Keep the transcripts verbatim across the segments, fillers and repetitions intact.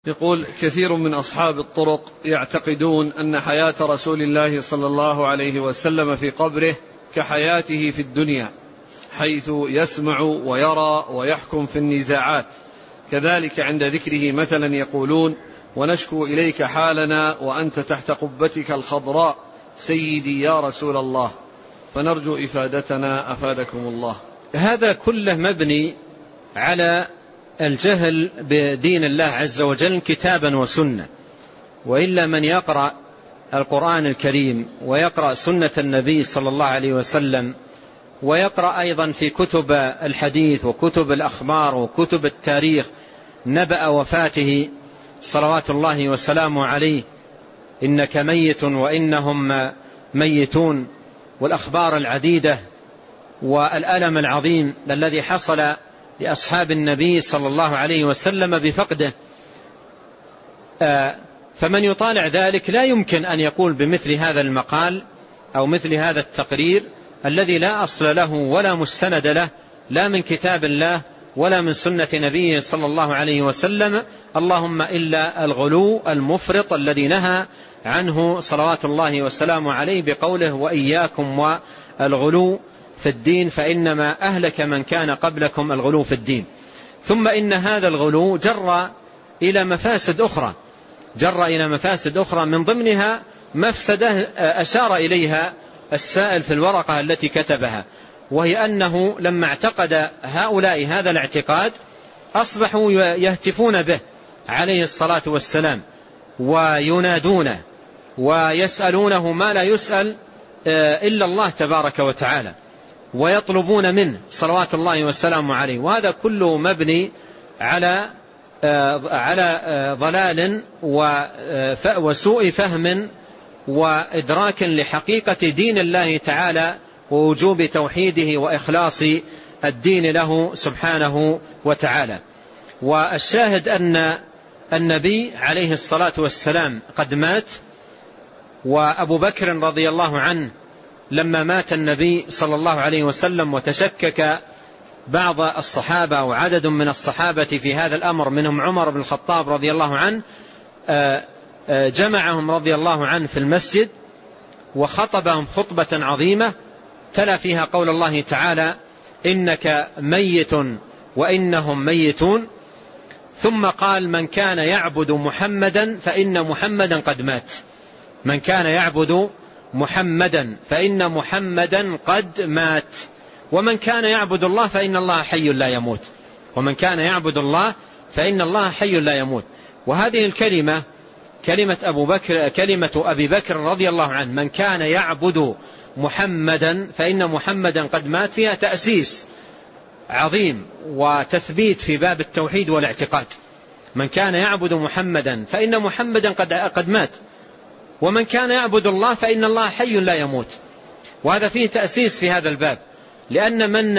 يقول: كثير من أصحاب الطرق يعتقدون أن حياة رسول الله صلى الله عليه وسلم في قبره كحياته في الدنيا، حيث يسمع ويرى ويحكم في النزاعات. كذلك عند ذكره مثلا يقولون: ونشكو إليك حالنا وأنت تحت قبتك الخضراء سيدي يا رسول الله. فنرجو إفادتنا أفادكم الله. هذا كله مبني على الجهل بدين الله عز وجل كتابا وسنة، وإلا من يقرأ القرآن الكريم ويقرأ سنة النبي صلى الله عليه وسلم ويقرأ أيضا في كتب الحديث وكتب الأخبار وكتب التاريخ نبأ وفاته صلوات الله وسلامه عليه: إنك ميت وإنهم ميتون، والأخبار العديدة والألم العظيم الذي حصل لأصحاب النبي صلى الله عليه وسلم بفقده. فمن يطالع ذلك لا يمكن أن يقول بمثل هذا المقال أو مثل هذا التقرير الذي لا أصل له ولا مستند له، لا من كتاب الله ولا من سنة نبيه صلى الله عليه وسلم، اللهم إلا الغلو المفرط الذي نهى عنه صلوات الله وسلامه عليه بقوله: وإياكم والغلو في الدين فإنما أهلك من كان قبلكم الغلو في الدين. ثم إن هذا الغلو جر إلى مفاسد أخرى جر إلى مفاسد أخرى من ضمنها مفسدة أشار إليها السائل في الورقة التي كتبها، وهي أنه لما اعتقد هؤلاء هذا الاعتقاد أصبحوا يهتفون به عليه الصلاة والسلام وينادونه ويسألونه ما لا يسأل إلا الله تبارك وتعالى، ويطلبون منه صلوات الله والسلام عليه. وهذا كله مبني على على ضلال وسوء فهم وإدراك لحقيقة دين الله تعالى ووجوب توحيده وإخلاص الدين له سبحانه وتعالى. والشاهد أن النبي عليه الصلاة والسلام قد مات، وأبو بكر رضي الله عنه لما مات النبي صلى الله عليه وسلم وتشكك بعض الصحابة وعدد من الصحابة في هذا الأمر، منهم عمر بن الخطاب رضي الله عنه، جمعهم رضي الله عنه في المسجد وخطبهم خطبة عظيمة تلا فيها قول الله تعالى: إنك ميت وإنهم ميتون. ثم قال: من كان يعبد محمدا فإن محمدا قد مات. من كان يعبد محمدا فإن محمدا قد مات. ومن كان يعبد الله فإن الله حي لا يموت. ومن كان يعبد الله فإن الله حي لا يموت. وهذه الكلمة كلمة أبو بكر كلمة أبي بكر رضي الله عنه: من كان يعبد محمدا فإن محمدا قد مات، فيها تأسيس عظيم وتثبيت في باب التوحيد والاعتقاد. من كان يعبد محمدا فإن محمدا قد قد مات، ومن كان يعبد الله فإن الله حي لا يموت. وهذا فيه تأسيس في هذا الباب، لأن من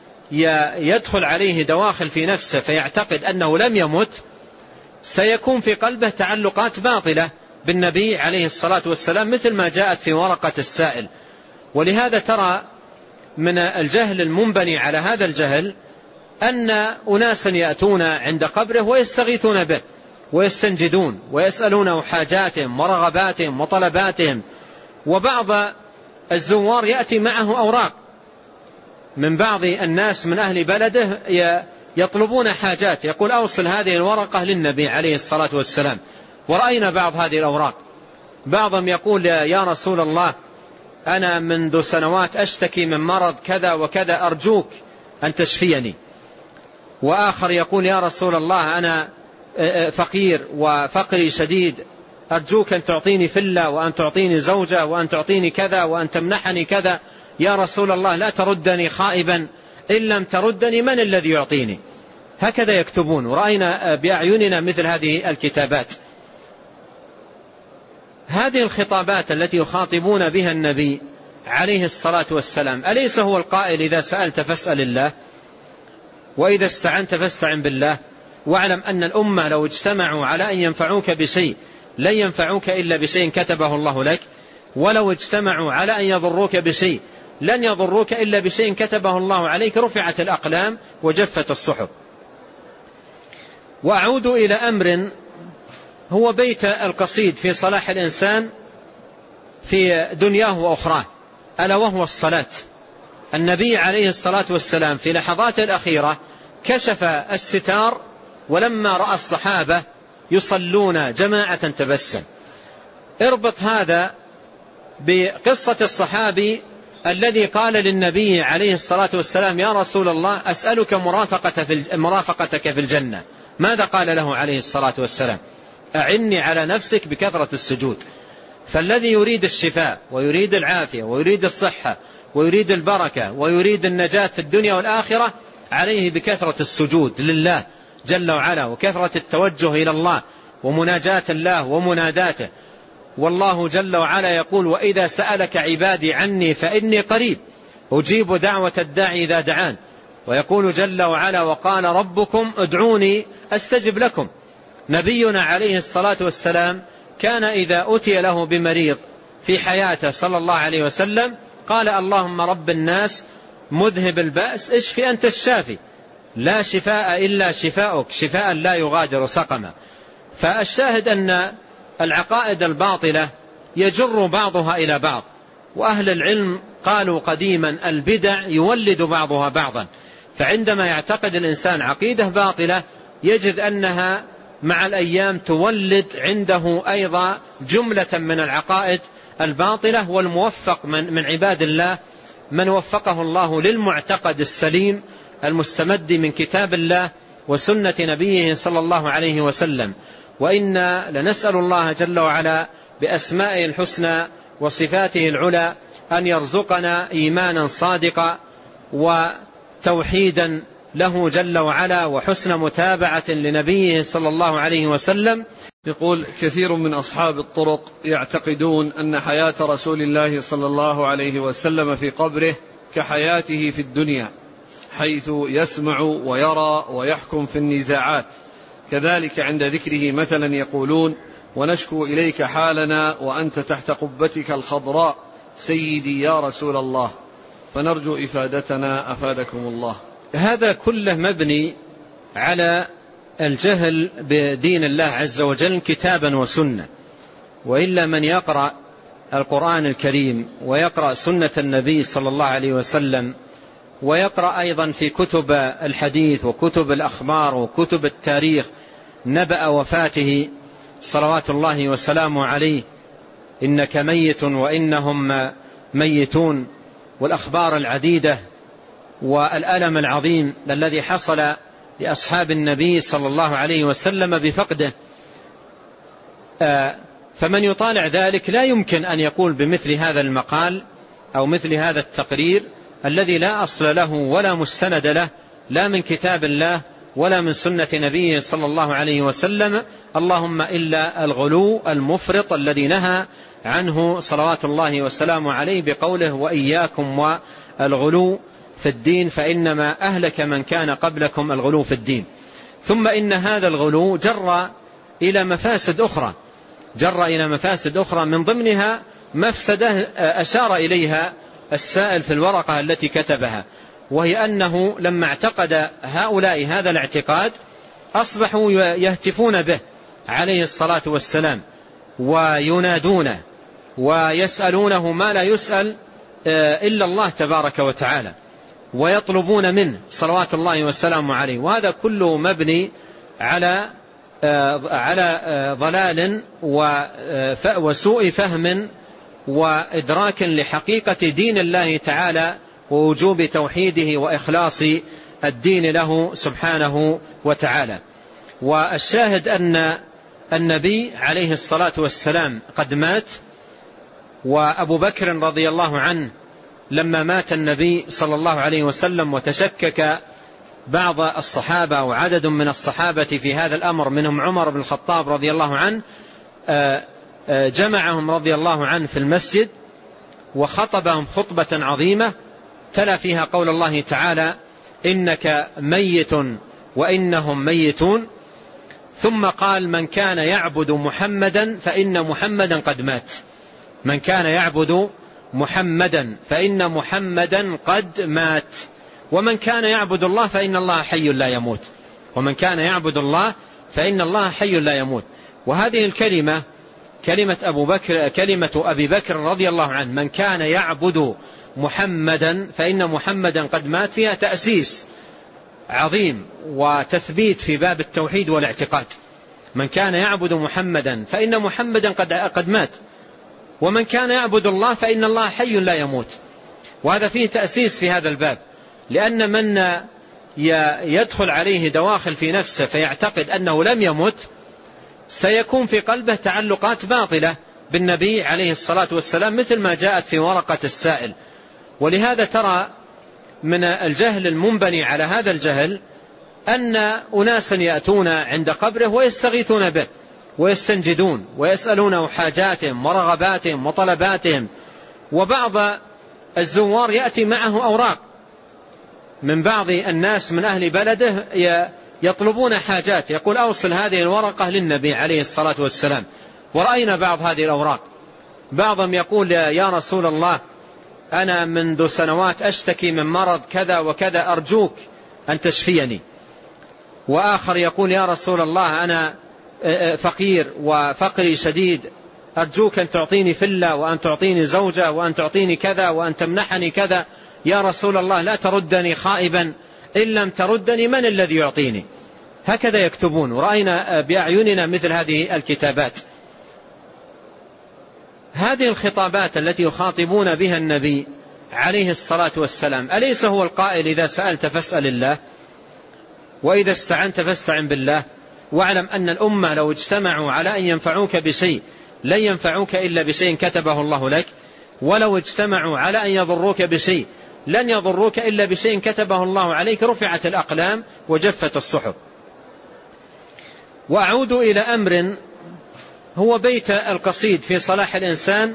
يدخل عليه دواخل في نفسه فيعتقد أنه لم يمت سيكون في قلبه تعلقات باطلة بالنبي عليه الصلاة والسلام مثل ما جاءت في ورقة السائل. ولهذا ترى من الجهل المنبني على هذا الجهل أن أناسا يأتون عند قبره ويستغيثون به ويستنجدون ويسألونه حاجاتهم ورغباتهم وطلباتهم. وبعض الزوار يأتي معه أوراق من بعض الناس من أهل بلده يطلبون حاجات، يقول: أوصل هذه الورقة للنبي عليه الصلاة والسلام. ورأينا بعض هذه الأوراق، بعضهم يقول: يا رسول الله، أنا منذ سنوات أشتكي من مرض كذا وكذا، أرجوك أن تشفيني. وآخر يقول: يا رسول الله، أنا فقير وفقري شديد، أرجوك أن تعطيني فلة وأن تعطيني زوجة وأن تعطيني كذا وأن تمنحني كذا. يا رسول الله، لا تردني خائبا، إن لم تردني من الذي يعطيني؟ هكذا يكتبون، ورأينا بأعيننا مثل هذه الكتابات. هذه الخطابات التي يخاطبون بها النبي عليه الصلاة والسلام، أليس هو القائل: إذا سألت فاسأل الله وإذا استعنت فاستعن بالله؟ واعلم أن الأمة لو اجتمعوا على أن ينفعوك بشيء لن ينفعوك إلا بشيء كتبه الله لك، ولو اجتمعوا على أن يضروك بشيء لن يضروك إلا بشيء كتبه الله عليك. رفعت الأقلام وجفت الصحف. وأعود إلى أمر هو بيت القصيد في صلاح الإنسان في دنياه وأخراه، ألا وهو الصلاة. النبي عليه الصلاة والسلام في لحظاته الأخيرة كشف الستار، ولما رأى الصحابة يصلون جماعة تبسم. اربط هذا بقصة الصحابي الذي قال للنبي عليه الصلاة والسلام: يا رسول الله أسألك مرافقتك في الجنة. ماذا قال له عليه الصلاة والسلام؟ أعني على نفسك بكثرة السجود. فالذي يريد الشفاء ويريد العافية ويريد الصحة ويريد البركة ويريد النجاة في الدنيا والآخرة عليه بكثرة السجود لله جل وعلا، وكثرة التوجه إلى الله ومناجاة الله ومناداته. والله جل وعلا يقول: وإذا سألك عبادي عني فإني قريب أجيب دعوة الداعي إذا دعان. ويقول جل وعلا: وقال ربكم ادعوني أستجب لكم. نبينا عليه الصلاة والسلام كان إذا أتي له بمريض في حياته صلى الله عليه وسلم قال: اللهم رب الناس مذهب البأس اشفي أنت الشافي لا شفاء إلا شفاؤك شفاء لا يغادر سقما. فالشاهد أن العقائد الباطلة يجر بعضها إلى بعض، وأهل العلم قالوا قديما: البدع يولد بعضها بعضا. فعندما يعتقد الإنسان عقيدة باطلة يجد أنها مع الأيام تولد عنده أيضا جملة من العقائد الباطلة. والموفق من, من عباد الله من وفقه الله للمعتقد السليم المستمد من كتاب الله وسنة نبيه صلى الله عليه وسلم. وإنا لنسأل الله جل وعلا بأسمائه الحسنى وصفاته العلى أن يرزقنا إيمانا صادقا وتوحيدا له جل وعلا وحسن متابعة لنبيه صلى الله عليه وسلم. يقول: كثير من أصحاب الطرق يعتقدون أن حياة رسول الله صلى الله عليه وسلم في قبره كحياته في الدنيا، حيث يسمع ويرى ويحكم في النزاعات. كذلك عند ذكره مثلا يقولون: ونشكو إليك حالنا وأنت تحت قبتك الخضراء سيدي يا رسول الله. فنرجو إفادتنا أفادكم الله. هذا كله مبني على الجهل بدين الله عز وجل كتابا وسنة. وإلا من يقرأ القرآن الكريم ويقرأ سنة النبي صلى الله عليه وسلم ويقرأ أيضا في كتب الحديث وكتب الأخبار وكتب التاريخ نبأ وفاته صلوات الله وسلامه عليه: إنك ميت وإنهم ميتون، والأخبار العديدة والألم العظيم الذي حصل لأصحاب النبي صلى الله عليه وسلم بفقده. فمن يطالع ذلك لا يمكن أن يقول بمثل هذا المقال أو مثل هذا التقرير الذي لا أصل له ولا مستند له، لا من كتاب الله ولا من سنة نبيه صلى الله عليه وسلم، اللهم إلا الغلو المفرط الذي نهى عنه صلوات الله وسلامه عليه بقوله: وإياكم والغلو في الدين فإنما أهلك من كان قبلكم الغلو في الدين. ثم إن هذا الغلو جر إلى مفاسد أخرى جر إلى مفاسد أخرى من ضمنها مفسدة أشار إليها السائل في الورقة التي كتبها، وهي أنه لما اعتقد هؤلاء هذا الاعتقاد أصبحوا يهتفون به عليه الصلاة والسلام وينادونه ويسألونه ما لا يسأل إلا الله تبارك وتعالى، ويطلبون منه صلوات الله والسلام عليه. وهذا كله مبني على على ضلال وسوء فهم وإدراك لحقيقة دين الله تعالى ووجوب توحيده وإخلاص الدين له سبحانه وتعالى. والشاهد أن النبي عليه الصلاة والسلام قد مات، وأبو بكر رضي الله عنه لما مات النبي صلى الله عليه وسلم وتشكك بعض الصحابة وعدد من الصحابة في هذا الأمر منهم عمر بن الخطاب رضي الله عنه، جمعهم رضي الله عنه في المسجد وخطبهم خطبة عظيمة تلا فيها قول الله تعالى: إنك ميت وإنهم ميتون. ثم قال: من كان يعبد محمدا فإن محمدا قد مات. من كان يعبد محمدا فإن محمدا قد مات. ومن كان يعبد الله فإن الله حي لا يموت. ومن كان يعبد الله فإن الله حي لا يموت. وهذه الكلمة كلمة أبو بكر كلمة أبي بكر رضي الله عنه من كان يعبد محمدا فإن محمدا قد مات، فيها تأسيس عظيم وتثبيت في باب التوحيد والاعتقاد. من كان يعبد محمدا فإن محمدا قد قد مات، ومن كان يعبد الله فإن الله حي لا يموت. وهذا فيه تأسيس في هذا الباب، لأن من يدخل عليه دواخل في نفسه فيعتقد أنه لم يمت سيكون في قلبه تعلقات باطلة بالنبي عليه الصلاة والسلام، مثل ما جاءت في ورقة السائل. ولهذا ترى من الجهل المنبني على هذا الجهل أن أناسا يأتون عند قبره ويستغيثون به ويستنجدون ويسألونه حاجاتهم ورغباتهم وطلباتهم، وبعض الزوار يأتي معه أوراق من بعض الناس من أهل بلده يطلبون حاجات، يقول أوصل هذه الورقة للنبي عليه الصلاة والسلام. ورأينا بعض هذه الأوراق، بعضهم يقول يا رسول الله أنا منذ سنوات أشتكي من مرض كذا وكذا أرجوك أن تشفيني. وآخر يقول يا رسول الله أنا فقير وفقري شديد أرجوك أن تعطيني فلة وأن تعطيني زوجة وأن تعطيني كذا وأن تمنحني كذا. يا رسول الله لا تردني خائبا، إن لم تردني من الذي يعطيني؟ هكذا يكتبون، ورأينا بأعيننا مثل هذه الكتابات. هذه الخطابات التي يخاطبون بها النبي عليه الصلاة والسلام، أليس هو القائل إذا سألت فاسأل الله وإذا استعنت فاستعن بالله؟ واعلم أن الأمة لو اجتمعوا على أن ينفعوك بشيء لن ينفعوك إلا بشيء كتبه الله لك، ولو اجتمعوا على أن يضروك بشيء لن يضروك إلا بشيء كتبه الله عليك. رفعت الأقلام وجفت الصحف. وأعود إلى أمر هو بيت القصيد في صلاح الإنسان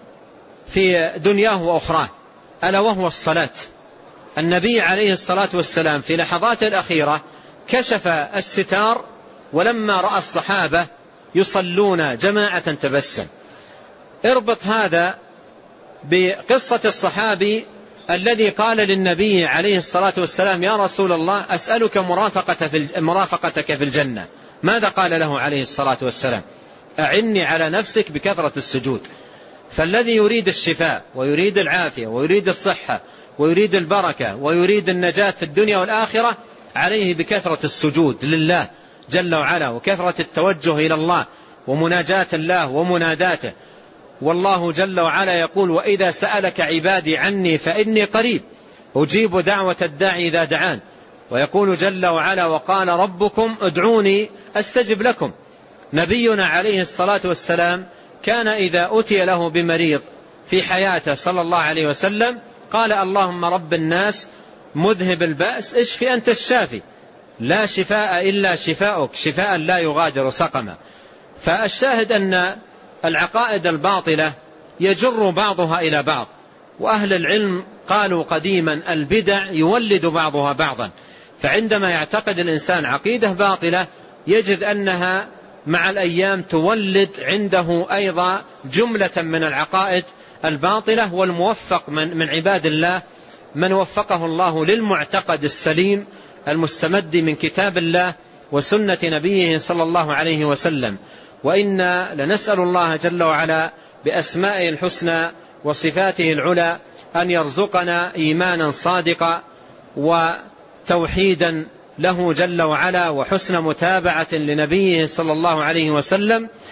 في دنياه وأخراه، ألا وهو الصلاة. النبي عليه الصلاة والسلام في لحظات الأخيرة كشف الستار، ولما رأى الصحابة يصلون جماعة تبسم. اربط هذا بقصة الصحابي الذي قال للنبي عليه الصلاة والسلام يا رسول الله أسألك مرافقتك في الجنة. ماذا قال له عليه الصلاة والسلام؟ أعني على نفسك بكثرة السجود. فالذي يريد الشفاء ويريد العافية ويريد الصحة ويريد البركة ويريد النجاة في الدنيا والآخرة عليه بكثرة السجود لله جل وعلا، وكثرة التوجه إلى الله ومناجاة الله ومناداته. والله جل وعلا يقول وإذا سألك عبادي عني فإني قريب أجيب دعوة الداعي إذا دعان. ويقول جل وعلا وقال ربكم ادعوني أستجب لكم. نبينا عليه الصلاة والسلام كان إذا أتي له بمريض في حياته صلى الله عليه وسلم قال اللهم رب الناس مذهب البأس اشف أنت الشافي لا شفاء إلا شفاؤك شفاء لا يغادر سقما. فالشاهد أن العقائد الباطلة يجر بعضها إلى بعض، وأهل العلم قالوا قديما البدع يولد بعضها بعضا. فعندما يعتقد الإنسان عقيدة باطلة يجد أنها مع الأيام تولد عنده أيضا جملة من العقائد الباطلة. والموفق من, من عباد الله من وفقه الله للمعتقد السليم المستمد من كتاب الله وسنة نبيه صلى الله عليه وسلم. وإنا لنسأل الله جل وعلا بأسمائه الحسنى وصفاته العلى أن يرزقنا إيمانا صادقا وتوحيدا له جل وعلا وحسن متابعة لنبيه صلى الله عليه وسلم،